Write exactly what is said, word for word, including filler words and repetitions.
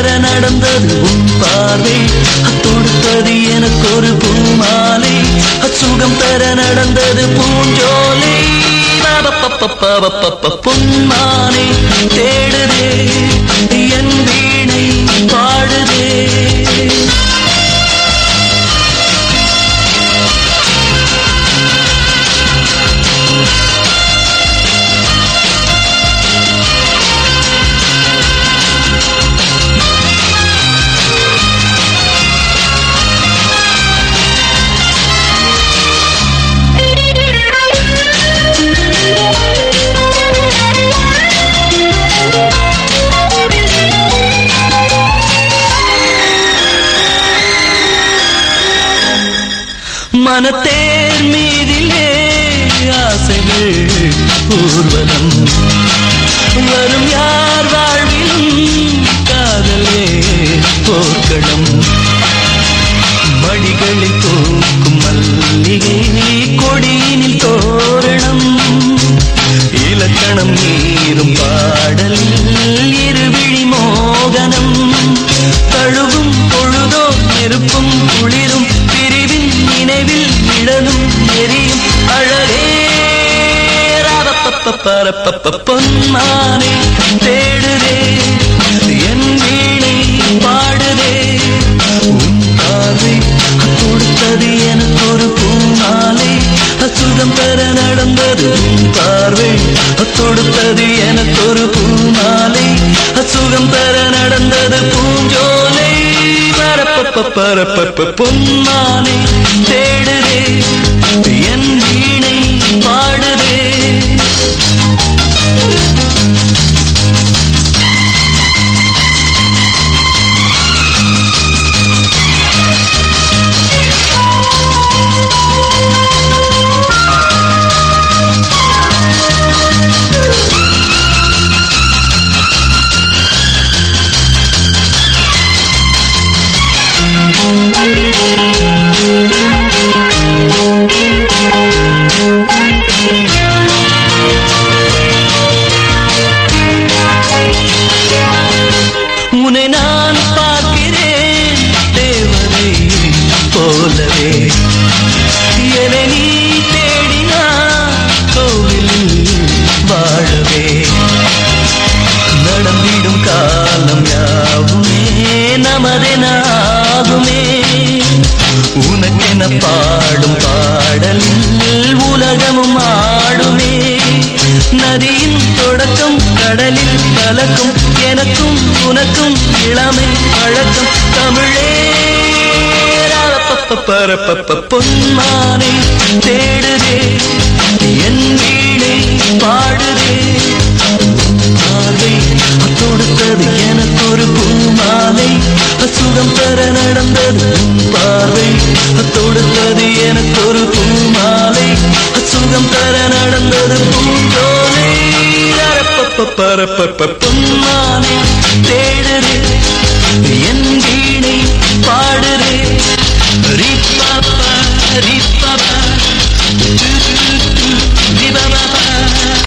பெற நடந்தது உன் பார்வை, தொடுத்தது எனக்கு ஒரு பூமாலை, சுகம் பெற நடந்தது பூஞ்சோலை. பொன்மானை தேடுதே என் வீணை பாடுதே. மனத்தேர் மீதிலே ஆசைகள் ஊர்வலம், வரும் யார் வாழ்விலும் காதலே போர்க்களம். மடிகளில் தூக்கும் மல்லிகை கொடியினில் தோரணம், இலக்கணம் நீரும் பாடலில் இருவிழி மோகனம். தழுவும் பொழுதோ நெருப்பும் குளிரும், பிரிவின் நினைவில் விழலும் எரியும் அழகே. பொன்மானை தேடுதே என் வீணை பாடுதே. உன் பார்வை கொடுத்தது எனக்கு ஒரு பூமாலை, சுகம் பெற நடந்தது உன் பார்வை, தொடுத்தது எனக்கு ஒரு பூமாலை, சுகம் பெற நடந்தது பூஞ்சோலை. பரப்ப பொன்மானை தேடுதே என் வீணை பாடுதே. உன்னை நான் பார்க்கிறேன் தேவரை போலவே, என்னை நீ தேடினான் கோவிலில் வாழவே. நடந்திடும் காலம் யாவுமே நமதெனாகுமே, உனக்கென பாடும் பாடலில் உலகமும் ஆடுமே. நதியின் தொடக்கம் கடலில் கலக்கும், எனக்கும் உனக்கும் இளமை பழக்கம் தமிழே. பரப்ப பொன்மானை தேடுதே என் வீணை பாடுதே. பார்வை கொடுத்தது எனக்கு ஒரு பூமாலை, சுகம் பெற நடந்தது உன் பார்வை, தொடுத்தது எனக்கு ஒரு பூமாலை, சுகம் பெற நடந்தது பூஞ்சோலை. பரப்ப பொன்மானை தேடுதே